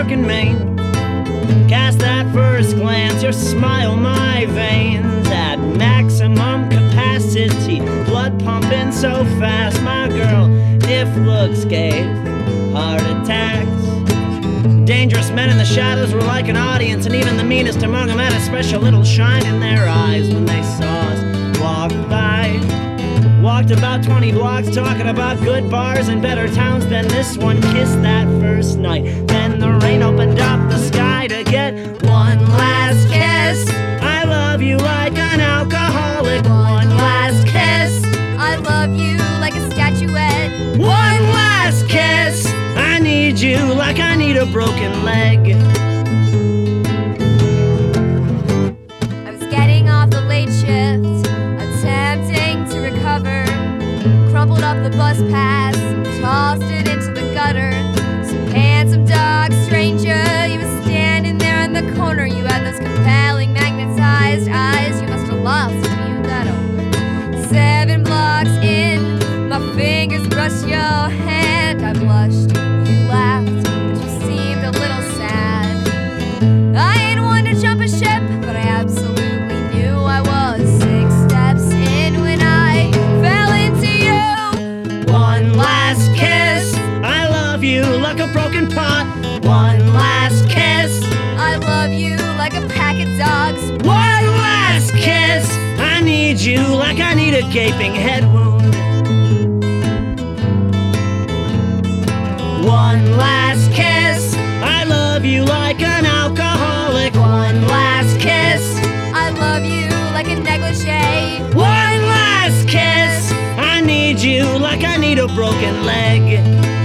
York and Maine. Cast that first glance, your smile, my veins at maximum capacity, blood pumping so fast, my girl, if looks gave heart attacks. Dangerous men in the shadows were like an audience, and even the meanest among them had a special little shine in their eyes when they saw us walk by. Walked about 20 blocks talking about good bars and better towns than this one. Kissed that first night, then the rain opened up the sky to get one last kiss. I love you like an alcoholic. One last kiss. I love you like a statuette. One last kiss. I need you like I need a broken leg. I was getting off the late shift, attempting to recover. Crumpled up the bus pass, tossed it into the gutter. Some handsome dog stranger, you were standing there in the corner. You had those compelling magnetized eyes. You must have lost when you got older. 7 blocks in, my fingers brushed your hand. I blushed, you laughed, but you seemed a little sad. I ain't one to jump a ship, but I absolutely knew I was 6 steps in when I fell into you. One last kiss. I love you like a broken pot. One last kiss. I love you like a pack of dogs. One last kiss. I need you like I need a gaping head wound. One last kiss. I love you like an alcoholic. One last kiss. I love you like a negligee. One last kiss. I need you like I need a broken leg.